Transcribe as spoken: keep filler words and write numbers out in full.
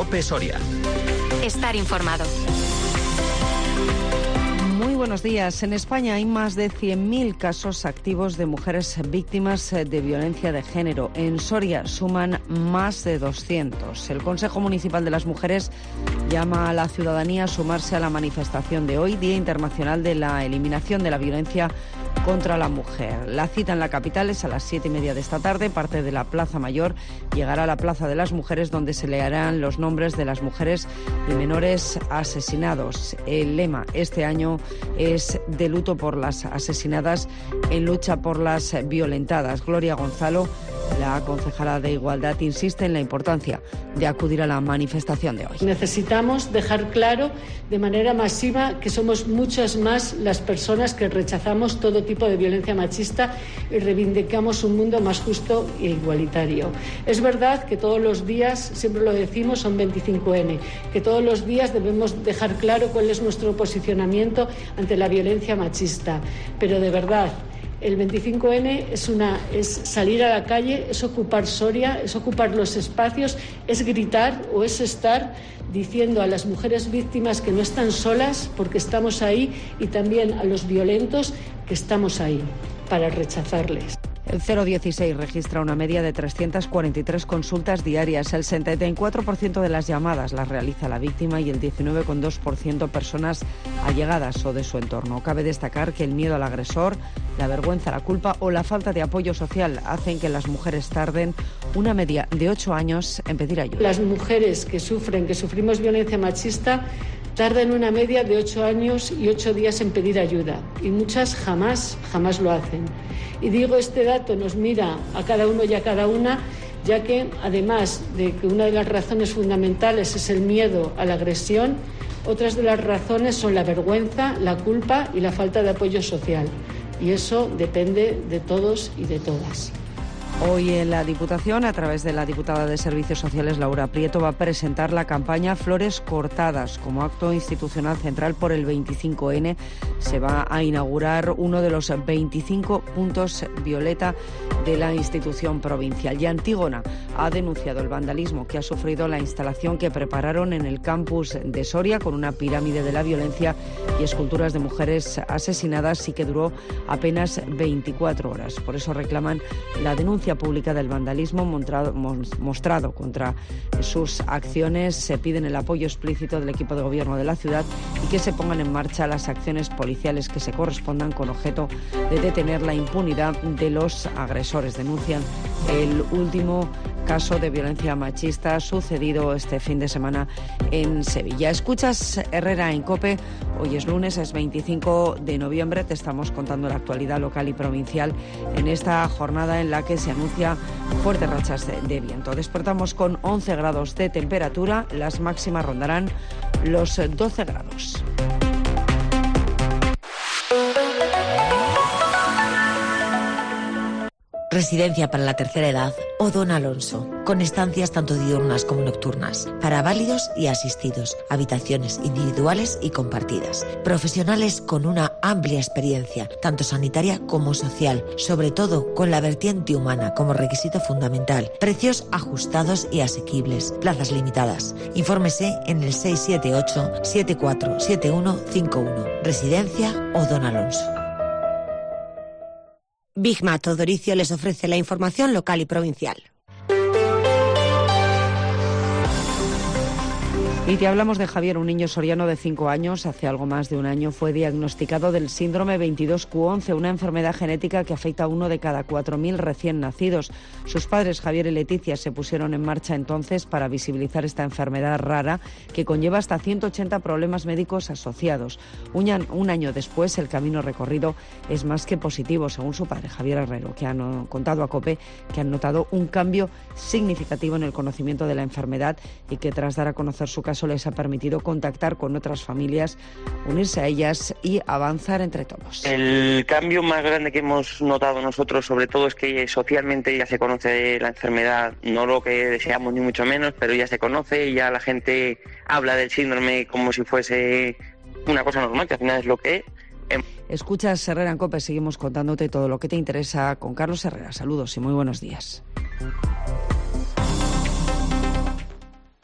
COPE Soria. Estar informado. Muy buenos días. En España hay más de cien mil casos activos de mujeres víctimas de violencia de género. En Soria suman más de doscientos. El Consejo Municipal de las Mujeres llama a la ciudadanía a sumarse a la manifestación de hoy, Día Internacional de la Eliminación de la Violencia contra la Mujer. La cita en la capital es a las siete y media de esta tarde. Parte de la Plaza Mayor llegará a la Plaza de las Mujeres, donde se leerán los nombres de las mujeres y menores asesinados. El lema este año es de luto por las asesinadas, en lucha por las violentadas. Gloria Gonzalo, la concejala de Igualdad, insiste en la importancia de acudir a la manifestación de hoy. Necesitamos dejar claro de manera masiva que somos muchas más las personas que rechazamos todo tipo de violencia machista y reivindicamos un mundo más justo e igualitario. Es verdad que todos los días, siempre lo decimos, son veinticinco ene, que todos los días debemos dejar claro cuál es nuestro posicionamiento ante la violencia machista, pero de verdad, el veinticinco ene es, una, es salir a la calle, es ocupar Soria, es ocupar los espacios, es gritar o es estar diciendo a las mujeres víctimas que no están solas porque estamos ahí, y también a los violentos que estamos ahí para rechazarles. El cero dieciséis registra una media de trescientas cuarenta y tres consultas diarias. El setenta y cuatro por ciento de las llamadas las realiza la víctima y el diecinueve coma dos por ciento personas allegadas o de su entorno. Cabe destacar que el miedo al agresor, la vergüenza, la culpa o la falta de apoyo social hacen que las mujeres tarden una media de ocho años en pedir ayuda. Las mujeres que sufren, que sufrimos violencia machista, tardan una media de ocho años y ocho días en pedir ayuda, y muchas jamás, jamás lo hacen. Y digo, este dato nos mira a cada uno y a cada una, ya que además de que una de las razones fundamentales es el miedo a la agresión, otras de las razones son la vergüenza, la culpa y la falta de apoyo social. Y eso depende de todos y de todas. Hoy en la Diputación, a través de la diputada de Servicios Sociales, Laura Prieto, va a presentar la campaña Flores Cortadas. Como acto institucional central por el veinticinco ene, se va a inaugurar uno de los veinticinco puntos violeta de la institución provincial. Y Antígona ha denunciado el vandalismo que ha sufrido la instalación que prepararon en el campus de Soria, con una pirámide de la violencia y esculturas de mujeres asesinadas, y que duró apenas veinticuatro horas. Por eso reclaman la denuncia pública del vandalismo mostrado, mostrado contra sus acciones. Se piden el apoyo explícito del equipo de gobierno de la ciudad y que se pongan en marcha las acciones policiales que se correspondan, con objeto de detener la impunidad de los agresores. Denuncian el último caso de violencia machista sucedido este fin de semana en Sevilla. Escuchas Herrera en COPE. Hoy es lunes, es veinticinco de noviembre. Te estamos contando la actualidad local y provincial en esta jornada en la que se anuncia fuertes rachas de, de viento. Despertamos con once grados de temperatura. Las máximas rondarán los doce grados. Residencia para la tercera edad O'Donnell Alonso, con estancias tanto diurnas como nocturnas, para válidos y asistidos, habitaciones individuales y compartidas. Profesionales con una amplia experiencia, tanto sanitaria como social, sobre todo con la vertiente humana como requisito fundamental. Precios ajustados y asequibles, plazas limitadas. Infórmese en el seis siete ocho, siete cuatro siete uno cinco uno. Residencia O'Donnell Alonso. Big Mato Doricio les ofrece la información local y provincial. Y te hablamos de Javier, un niño soriano de cinco años. Hace algo más de un año fue diagnosticado del síndrome veintidós Q once, una enfermedad genética que afecta a uno de cada cuatro mil recién nacidos. Sus padres, Javier y Leticia, se pusieron en marcha entonces para visibilizar esta enfermedad rara que conlleva hasta ciento ochenta problemas médicos asociados. Un, un año después, el camino recorrido es más que positivo, según su padre, Javier Herrero, que han contado a COPE que han notado un cambio significativo en el conocimiento de la enfermedad y que, tras dar a conocer su caso, les ha permitido contactar con otras familias, unirse a ellas y avanzar entre todos. El cambio más grande que hemos notado nosotros, sobre todo, es que socialmente ya se conoce la enfermedad, no lo que deseamos ni mucho menos, pero ya se conoce y ya la gente habla del síndrome como si fuese una cosa normal, que al final es lo que es. Escuchas Herrera en COPE, seguimos contándote todo lo que te interesa con Carlos Herrera. Saludos y muy buenos días.